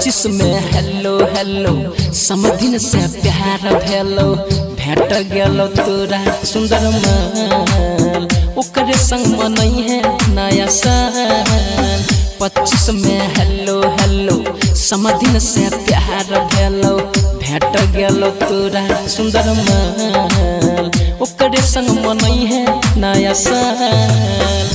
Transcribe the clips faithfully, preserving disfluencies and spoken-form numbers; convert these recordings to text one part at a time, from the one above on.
पच्चीस में hello hello समधिन से प्यार भेलो भेट गेलो तोरा सुंदर माल ओकरे संग मनई है नया साल। पच्चीस में हेलो हेलो समधिन से प्यार भेलो भेट गेलो तोरा सुंदर माल ओकरे संग मनई है नया साल।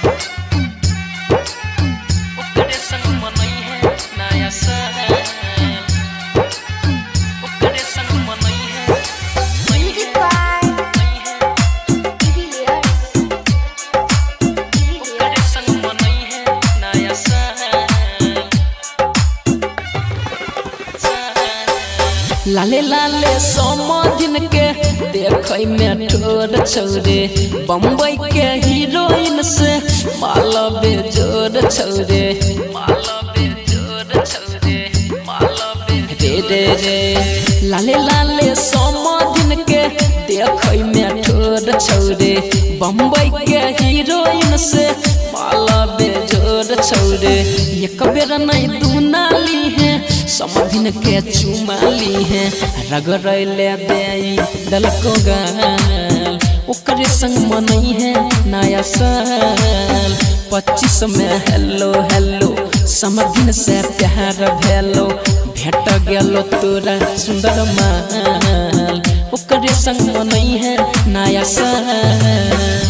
लाले लाले समधिन के देखै में ठोर छौरे बम्बई के हीरोइन से माला बेजोर छौरे माला बेजोर छौरे माला रे रे रे। लाले लाले समधिन के देखै में ठोर छौरे बम्बई के हीरोइन से माला बेजोर छौरे। एक बेर नहीं दुनाली है समधिन के चुमाली है रगड़ले दे दलको गाल ओकरे संग मनई है नया साल। पच्चीस में हेलो हेलो समधिन से प्यार भेलो भेट गेलो तोरा सुंदर माल ओकरे संग मनई है नया साल।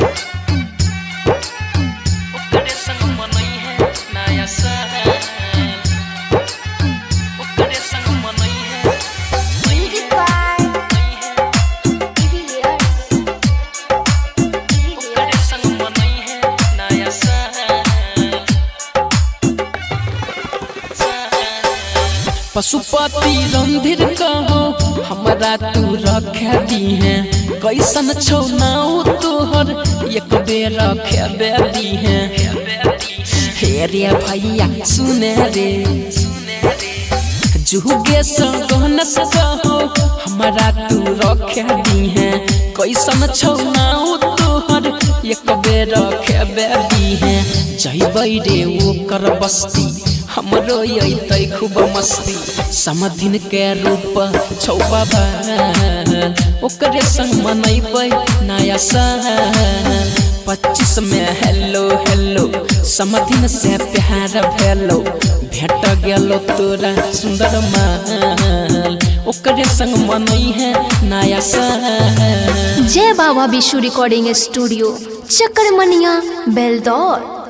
पशुपति रणधीर कहो हमरा तू रख दी है कैसन छौ नाउ तोहर एक बेर खेबे दी है। हे रे भैया सुने रे जुगे गहनस कहो हमरा तू रख दी है कैसन छौ नाउ तोहर एक बेर खेबे दी है। जइबै रे ओकर बस्ती हमरो अइतै खूब मस्ती समधिन के रूप छौ बाबा ओकरे संग मनैबै नया साल। पच्चीस में हेलो हेलो समधिन से प्यार भेलो भेट गेलो तोरा सुंदर माल ओकरे संग मनई है नया साल। जय बाबा विशु रिकॉर्डिंग स्टूडियो चक्कर मनिया बेलदौर।